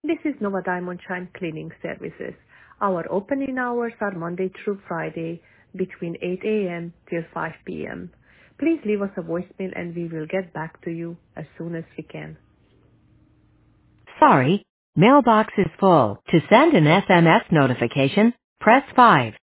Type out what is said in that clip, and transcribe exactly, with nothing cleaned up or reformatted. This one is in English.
This is Nova Diamond Shine Cleaning Services. Our opening hours are Monday through Friday between eight a.m. till five p.m. Please leave us a voicemail and we will get back to you as soon as we can. Sorry, mailbox is full. To send an S M S notification, press five.